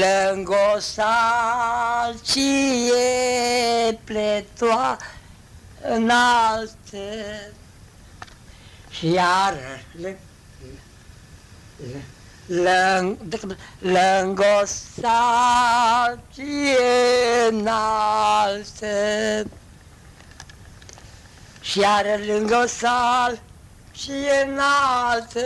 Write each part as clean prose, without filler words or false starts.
lângă salcie pletoa înalte și iar lângă salcie înalte și iar lângă salcie înalte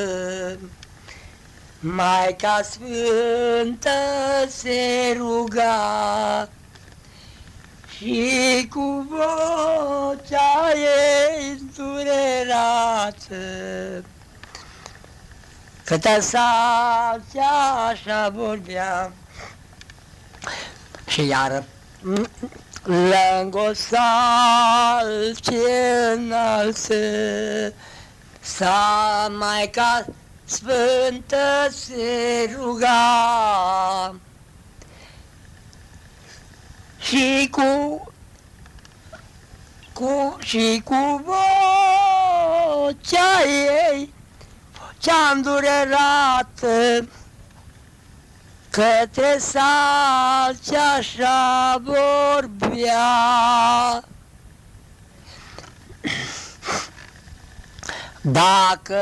Maica Sfântă se ruga și cu vocea ei îndurerată câtă salcea așa vorbea și iar lângă salcie înaltă sa Maica Sfântă se ruga și cu vocea ei, vocea îndurerată, către salcea așa vorbea. Dacă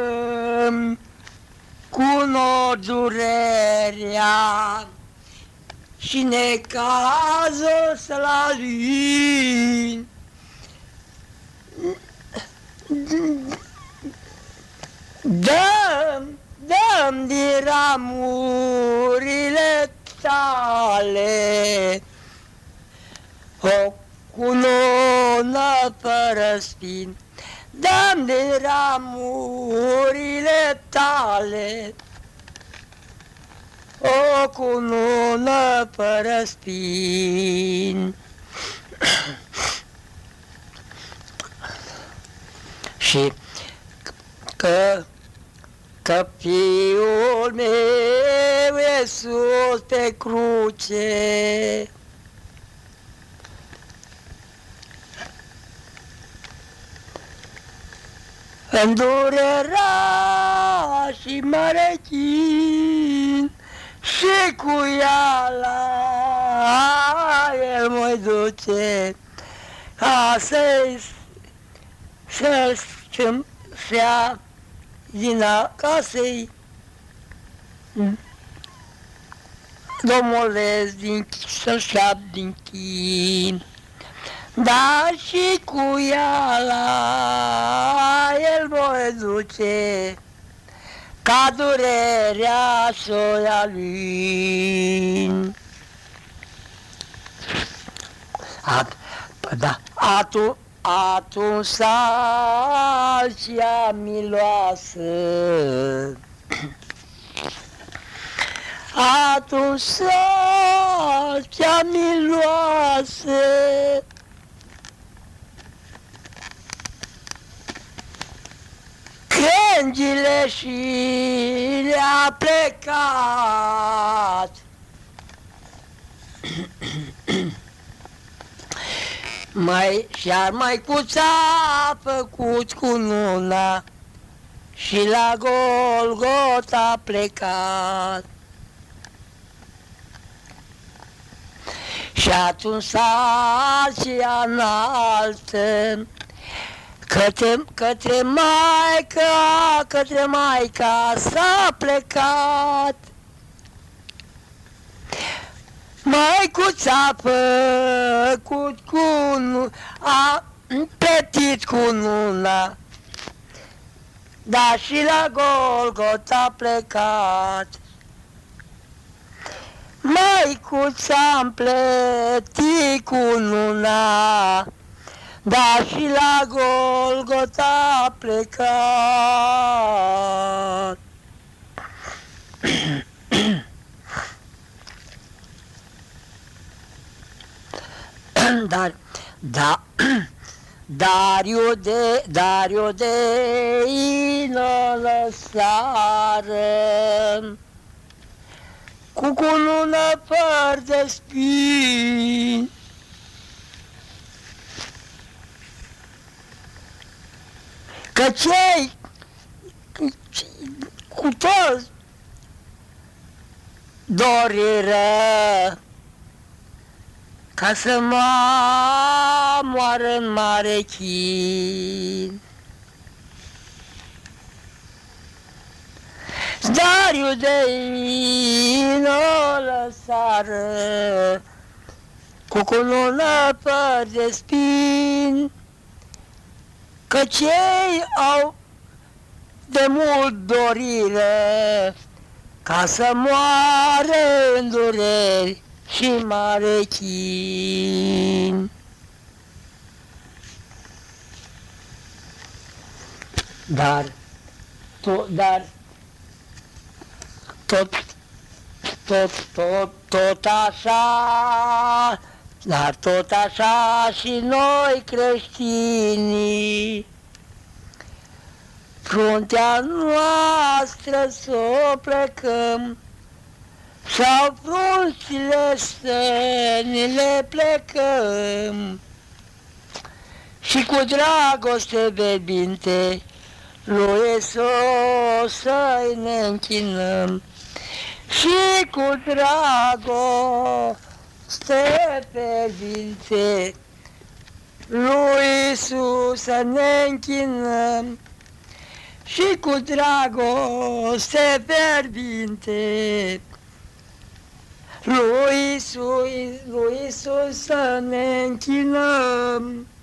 cunoști durerea și necazul să-l alini, dăm din ramurile tale o cunună fără spin. Dăm din ramurile tale o cunună fără spin. Și că Fiul meu e sus pe cruce, îndurerea și mare chin, și cu ea la el mă duce, ca să-i ia din acasă-i domolesc să-și ia din chin. Da, și cu ea la el voi duce, ca durerea s-o ia lui. Atunci salcia miloasă, atunci salcia miloasă, crengile și le-a plecat. Și-ar Măicuța a făcut cununa și la Golgota a plecat. Și atunci salcia înaltă către Maica s-a plecat. Măicuța a făcut a împletit cununa, dar și la Golgota a plecat. Măicuța a împletit cununa, dar și la Golgota a plecat. Dar iudeii n-o lăsară cu cunună fără de spini. Că cei cu toți dorire ca să moară în mare chin. Dar iudeii n-o lăsară cu cunună păr de spin, că cei au de mult dorire ca să moară în dureri și mare chin. Dar tot așa, dar tot așa și noi creștinii, fruntea noastră s-o plecăm, sau frunțile să ni le plecăm, și cu dragoste verbinte lui Iisus să-i ne închinăm. Și cu dragoste verbinte lui Iisus să ne închinăm. Și cu dragoste verbinte lui Iisus să ne închinăm.